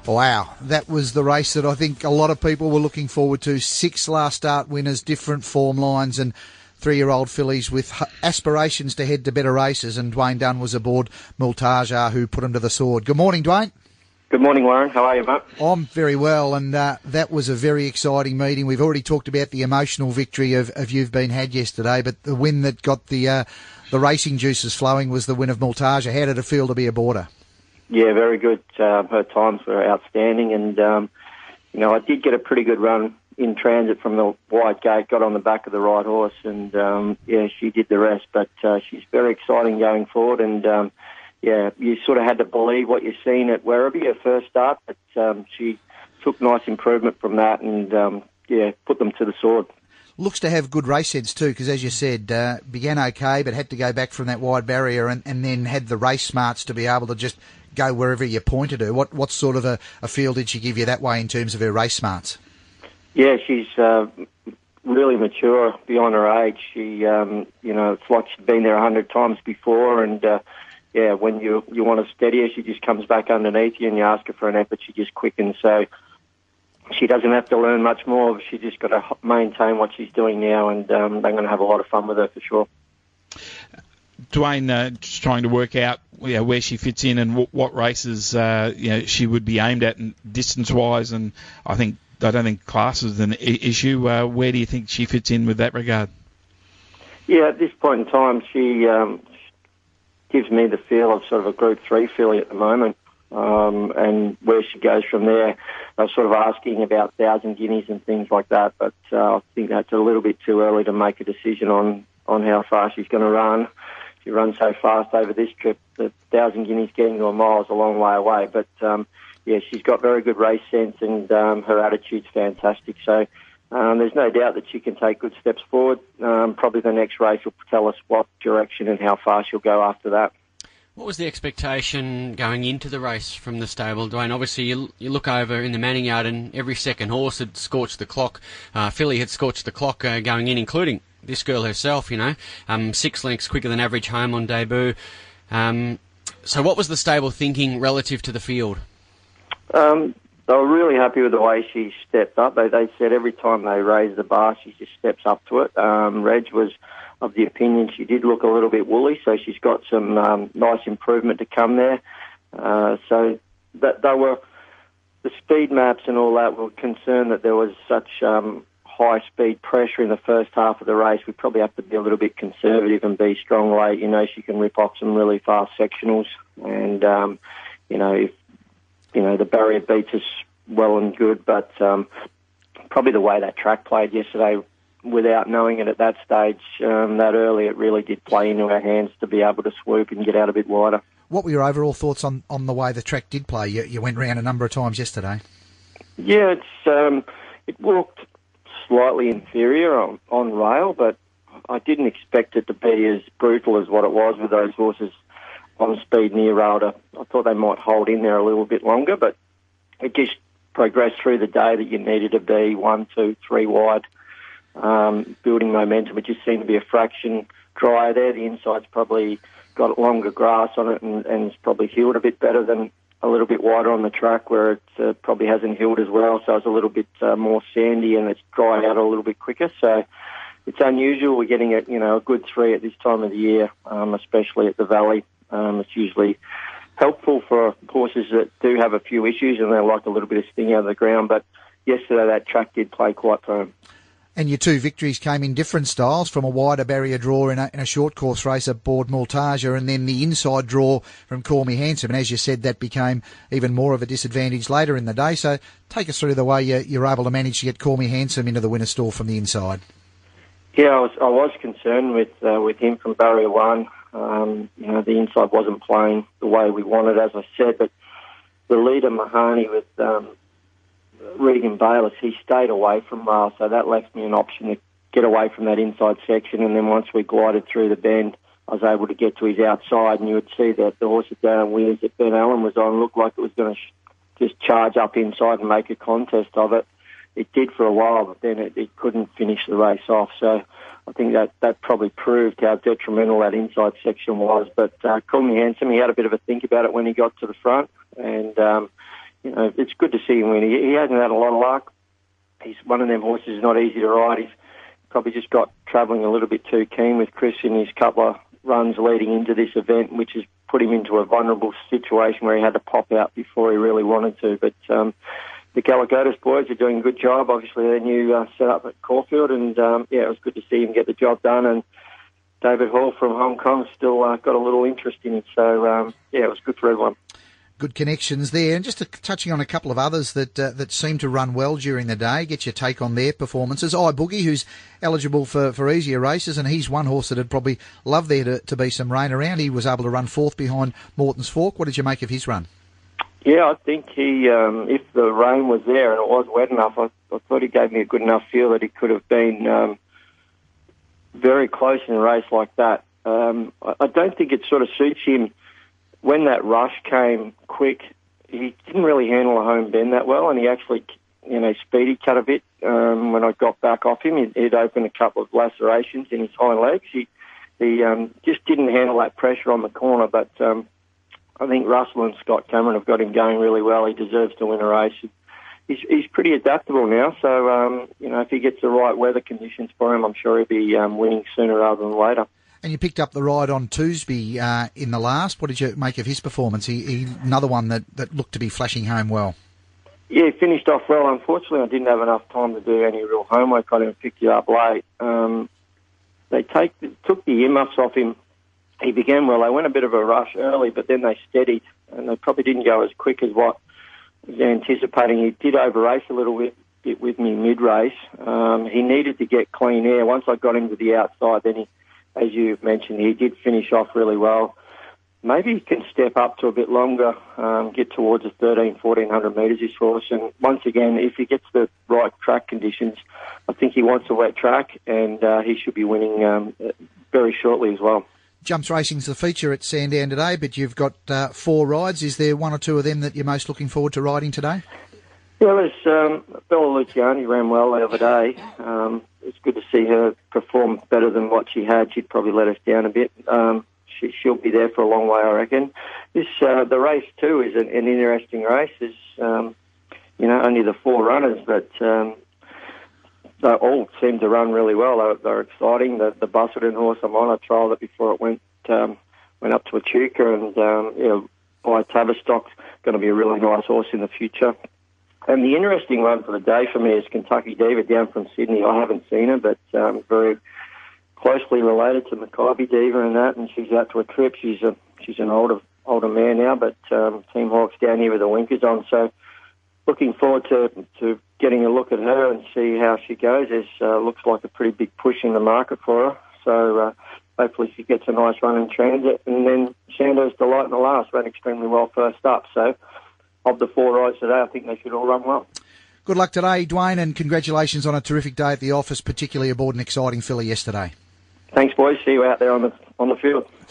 Wow, that was the race that I think a lot of people were looking forward to. 6 last start winners, different form lines, and 3-year-old fillies with aspirations to head to better races. And Dwayne Dunn was aboard Multaja, who put him to the sword. Good morning, Dwayne. Good morning, Warren. How are you, mate? I'm very well, and that was a very exciting meeting. We've already talked about the emotional victory of You've Been Had yesterday, but the win that got the racing juices flowing was the win of Multaja. How did it feel to be aboard her? Yeah, very good. Her times were outstanding, and I did get a pretty good run in transit from the wide gate, got on the back of the right horse, and she did the rest. But she's very exciting going forward, and you sort of had to believe what you've seen at Werribee, her first start, but she took nice improvement from that, and put them to the sword. Looks to have good race sense too, because as you said, began okay, but had to go back from that wide barrier, and then had the race smarts to be able to just go wherever you pointed her. What sort of a feel did she give you that way in terms of her race smarts? Yeah, she's really mature beyond her age. She, it's like she's been there 100 times before, and when you want to steady her, she just comes back underneath you, and you ask her for an effort, she just quickens. So she doesn't have to learn much more. She's just got to maintain what she's doing now, and they're going to have a lot of fun with her for sure. Dwayne, just trying to work out where she fits in and what races she would be aimed at distance-wise, and I don't think class is an issue. Where do you think she fits in with that regard? Yeah, at this point in time, she gives me the feel of sort of a Group 3 filly at the moment, and where she goes from there. I was sort of asking about 1,000 guineas and things like that, but I think that's a little bit too early to make a decision on how far she's going to run. She runs so fast over this trip that 1,000 guineas getting to a mile is a long way away. But, she's got very good race sense, and her attitude's fantastic. So there's no doubt that she can take good steps forward. Probably the next race will tell us what direction and how far she'll go after that. What was the expectation going into the race from the stable, Dwayne? Obviously, you look over in the Manning Yard and every second horse had scorched the clock. Filly had scorched the clock going in, including this girl herself, 6 lengths quicker than average home on debut. So what was the stable thinking relative to the field? They were really happy with the way she stepped up. They said every time they raise the bar, she just steps up to it. Reg was of the opinion she did look a little bit woolly, so she's got some nice improvement to come there. So that they were, the speed maps and all that were concerned that there was such high speed pressure in the first half of the race. We probably have to be a little bit conservative and be strong late. She can rip off some really fast sectionals, and if the barrier beats us, well and good, but probably the way that track played yesterday, without knowing it at that stage, that early, it really did play into our hands to be able to swoop and get out a bit wider. What were your overall thoughts on the way the track did play? You went round a number of times yesterday. Yeah, it walked slightly inferior on rail, but I didn't expect it to be as brutal as what it was with those horses on speed near rail. I thought they might hold in there a little bit longer, but it just progressed through the day that you needed to be 1, 2, 3 wide, building momentum. It just seemed to be a fraction drier there. The inside's probably got longer grass on it, and it's probably heeled a bit better than a little bit wider on the track, where it probably hasn't heeled as well, so it's a little bit more sandy, and it's dried out a little bit quicker. So it's unusual. We're getting a good 3 at this time of the year, especially at the Valley. It's usually helpful for horses that do have a few issues and they like a little bit of sting out of the ground, but yesterday that track did play quite firm. And your 2 victories came in different styles, from a wider barrier draw in a short course race aboard Multaja, and then the inside draw from Call Me Handsome. And as you said, that became even more of a disadvantage later in the day. So take us through the way you're able to manage to get Call Me Handsome into the winner's stall from the inside. Yeah, I was concerned with him from barrier 1. The inside wasn't playing the way we wanted, as I said, but the leader, Mahoney, with Regan Bayliss, he stayed away from rail, so that left me an option to get away from that inside section, and then once we glided through the bend, I was able to get to his outside, and you would see that the horse at Darren Williams that Ben Allen was on looked like it was going to just charge up inside and make a contest of it. It did for a while, but then it couldn't finish the race off, so I think that probably proved how detrimental that inside section was. But Call Me Handsome, he had a bit of a think about it when he got to the front, and it's good to see him win. He hasn't had a lot of luck. He's one of them horses who's not easy to ride. He's probably just got travelling a little bit too keen with Chris in his couple of runs leading into this event, which has put him into a vulnerable situation where he had to pop out before he really wanted to. But the Galligotis boys are doing a good job. Obviously, their new setup at Caulfield, and it was good to see him get the job done. And David Hall from Hong Kong still got a little interest in him. So, it was good for everyone. Good connections there. And just touching on a couple of others that seem to run well during the day, get your take on their performances. iBoogie, who's eligible for easier races, and he's one horse that would probably love there to be some rain around. He was able to run fourth behind Morton's Fork. What did you make of his run? Yeah, I think he, if the rain was there and it was wet enough, I thought he gave me a good enough feel that he could have been very close in a race like that. I don't think it sort of suits him. When that rush came quick, he didn't really handle a home bend that well, and he actually, speedy cut a bit. When I got back off him, he'd opened a couple of lacerations in his hind legs. He just didn't handle that pressure on the corner, but I think Russell and Scott Cameron have got him going really well. He deserves to win a race. He's pretty adaptable now, so, if he gets the right weather conditions for him, I'm sure he'll be winning sooner rather than later. And you picked up the ride on Toosby in the last. What did you make of his performance? He another one that looked to be flashing home well. Yeah, he finished off well. Unfortunately, I didn't have enough time to do any real homework on him and picked it up late. They took the earmuffs off him. He began well. They went a bit of a rush early, but then they steadied, and they probably didn't go as quick as what was anticipating. He did over-race a little bit with me mid-race. He needed to get clean air. Once I got him to the outside, then as you mentioned, he did finish off really well. Maybe he can step up to a bit longer, get towards the 1,400 metres, this horse. And once again, if he gets the right track conditions, I think he wants a wet track, and he should be winning very shortly as well. Jumps Racing's the feature at Sandown today, but you've got 4 rides. Is there one or two of them that you're most looking forward to riding today? Yeah, there's Bella Luciani ran well the other day. It's good to see her perform better than what she had. She'd probably let us down a bit. She'll be there for a long way, I reckon. The race too is an interesting race. There's only the 4 runners, but they all seem to run really well. They're exciting. The Busselton horse I'm on, I trialled it before it went up to Echuca, and by Tavistock's going to be a really nice horse in the future. And the interesting one for the day for me is Kentucky Diva down from Sydney. I haven't seen her, but very closely related to Maccabi Diva and that, and she's out to a trip. She's an older mare now, but Team Hawk's down here with the winkers on. So looking forward to getting a look at her and see how she goes. There's looks like a pretty big push in the market for her. So hopefully she gets a nice run in transit. And then Sanders Delight in the last ran extremely well first up. So of the 4 rides today, I think they should all run well. Good luck today, Dwayne, and congratulations on a terrific day at the office, particularly aboard an exciting filly yesterday. Thanks, boys. See you out there on the field.